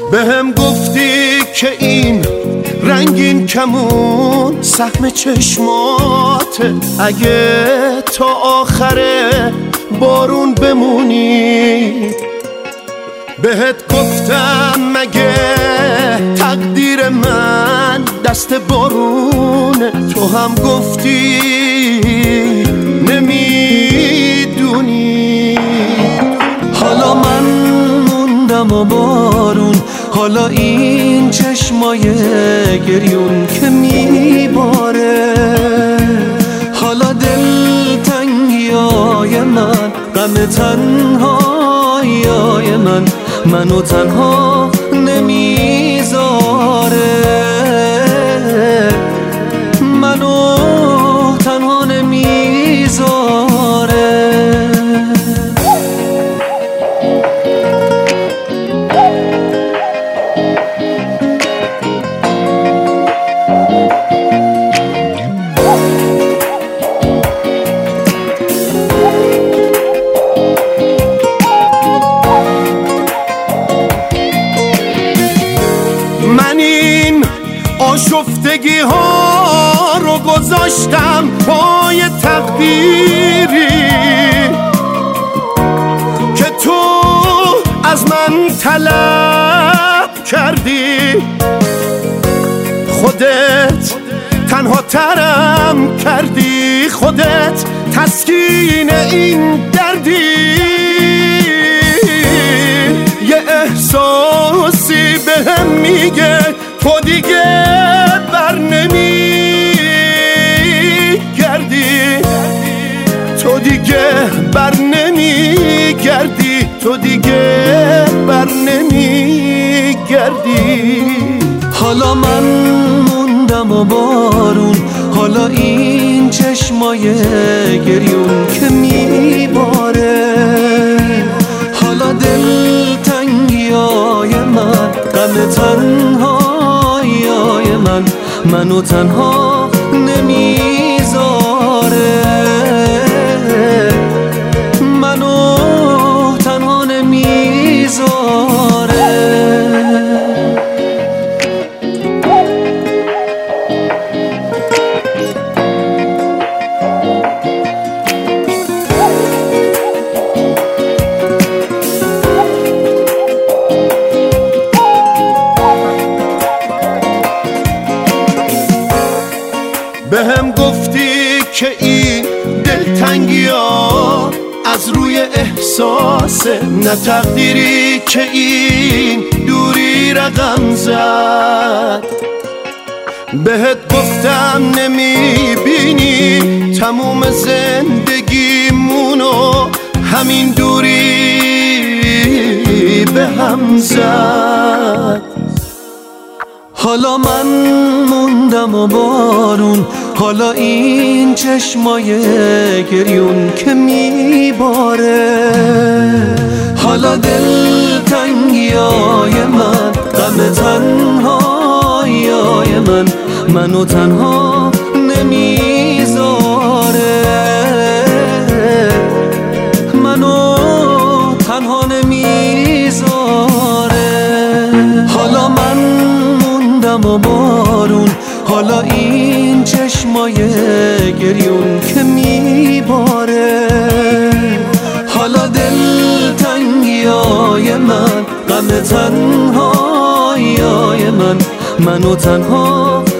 بهم گفتی که این رنگین کمون سهم چشماته، اگه تا آخر بارون بمونی. بهت گفتم مگه تقدیر من دست بارونه، تو هم گفتی نمیدونی. حالا من موندم و بارون، حالا این چشمای گریون که میباره، حالا دلتنگیای من، غم تنهاییای منو تنها نمیذاره، منو تنها نمیذاره. من این آشفتگی ها رو گذاشتم پای تقدیری که تو از من طلب کردی. خودت تنها ترم کردی، خودت تسکین این دردی. یه احساسی بهم میگه تو دیگه بر نمیگردی، تو دیگه بر نمیگردی، تو دیگه بر نمیگردی. حالا من موندم و بارون، حالا این چشمای گریون که میباره، حالا دلتنگیای من، غم تنهاییای منو تنها نمیذاره، منو تنها نمیذاره. بهم گفتی که این دلتنگی ها از روی احساسه، نه تقدیری که این دوری رقم زد. بهت گفتم نمیبینی تموم زندگیمونو همین دوری به هم زد. حالا من موندم و بارون، حالا این چشمای گریون که میباره، حالا دلتنگیای من، غم تنهاییای منو تنها نمیذاره، منو تنها نمیذاره. حالا من موندم و بارون، حالا این چشمای گریون که میباره، حالا دلتنگیای من، غم تنهاییای منو تنها